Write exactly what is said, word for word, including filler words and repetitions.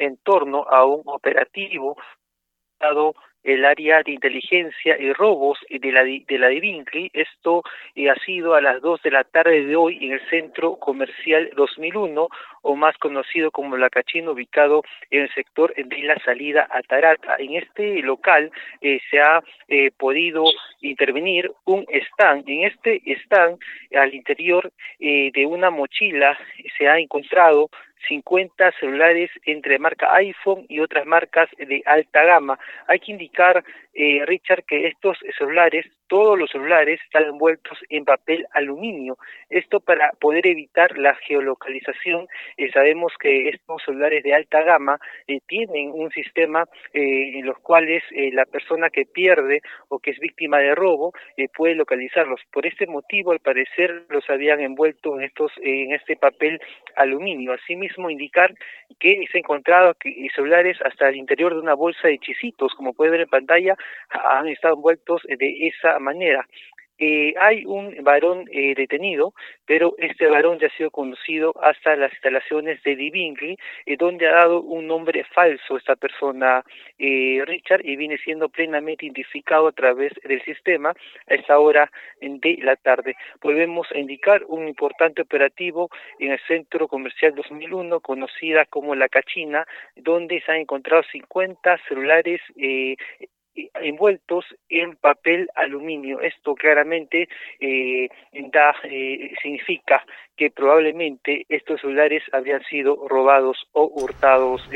en torno a un operativo dado el área de inteligencia y robos de la de la Divincli. Esto eh, ha sido a las dos de la tarde de hoy en el centro comercial dos mil uno, o más conocido como La Cachina, ubicado en el sector de la salida a Tarata. En este local eh, se ha eh, podido intervenir un stand. En este stand, al interior eh, de una mochila, se ha encontrado cincuenta celulares entre marca iPhone y otras marcas de alta gama. Hay que indicar, eh, Richard, que estos celulares, todos los celulares, están envueltos en papel aluminio. Esto para poder evitar la geolocalización. Eh, sabemos que estos celulares de alta gama eh, tienen un sistema eh, en los cuales eh, la persona que pierde o que es víctima de robo eh, puede localizarlos. Por este motivo, al parecer, los habían envuelto en estos eh, en este papel aluminio. Asimismo, indicar que se ha encontrado que celulares hasta el interior de una bolsa de chisitos, como puede ver en pantalla, han estado envueltos de esa manera. Eh, hay un varón eh, detenido, pero este varón ya ha sido conducido hasta las instalaciones de Divincli, eh, donde ha dado un nombre falso esta persona, eh, Richard, y viene siendo plenamente identificado a través del sistema a esta hora de la tarde. Volvemos a indicar un importante operativo en el centro comercial dos mil uno, conocida como La Cachina, donde se han encontrado cincuenta celulares eh, envueltos en papel aluminio. Esto claramente eh, da eh, significa que probablemente estos celulares habrían sido robados o hurtados.